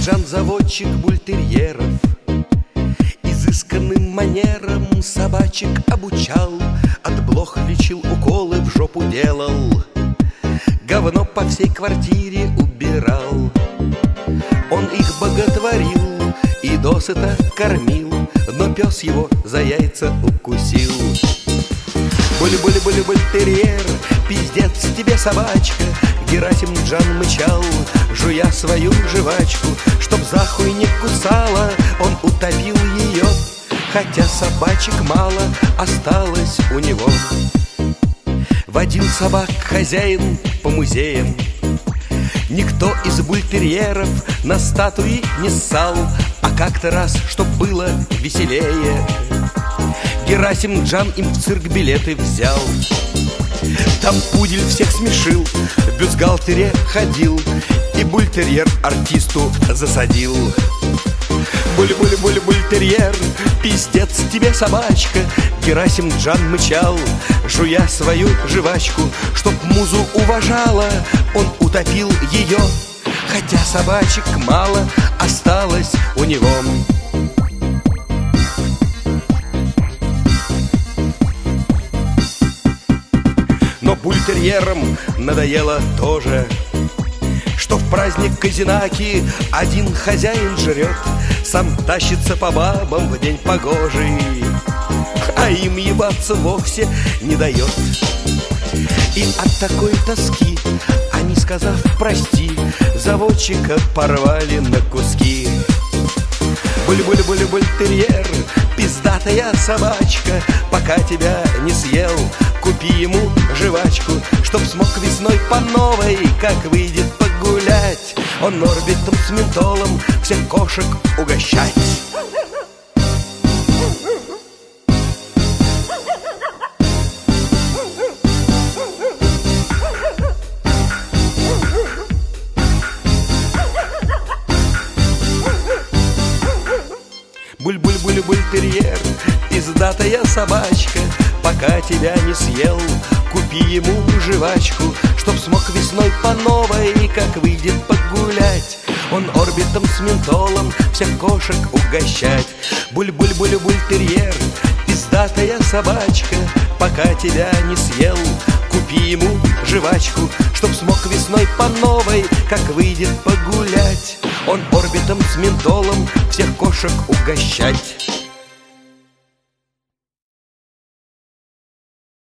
Джан заводчик бультерьеров, изысканным манерам собачек обучал, от блох лечил, уколы в жопу делал, говно по всей квартире убирал. Он их боготворил и досыта кормил, но пес его за яйца укусил. Буль-буль-буль-бультерьер, пиздец тебе собачка, Герасим Джан мычал, жуя свою жвачку. Чтоб за хуй не кусала, он утопил ее, хотя собачек мало осталось у него. Водил собак хозяин по музеям, никто из бультерьеров на статуи не ссал. А как-то раз, чтоб было веселее, Герасим Джан им в цирк билеты взял. Там пудель всех смешил, в бюстгальтере ходил, и бультерьер артисту засадил. Буль-буль-буль-бультерьер, пиздец тебе собачка, Герасим Джан мычал, жуя свою жвачку. Чтоб музу уважала, он утопил ее, хотя собачек мало осталось у него. Но бультерьерам надоело тоже, что в праздник Козинаки один хозяин жрет, сам тащится по бабам в день погожий, а им ебаться вовсе не дает. И от такой тоски они, сказав прости, заводчика порвали на куски. Буль-буль-буль-бультерьер, пиздатая собачка, пока тебя не съел, купи ему жвачку. Чтоб смог весной по новой, как выйдет погулять, он орбитом с ментолом всех кошек угощать. Буль-буль-буль-бультерьер, пиздатая собачка, пока тебя не съел, купи ему жвачку. Чтоб смог весной по новой, как выйдет погулять, он орбитом с ментолом всех кошек угощать. Буль-буль-буль-бультерьер, пиздатая собачка, пока тебя не съел, купи ему жвачку. Чтоб смог весной по новой, как выйдет погулять, он орбитом с ментолом всех кошек угощать.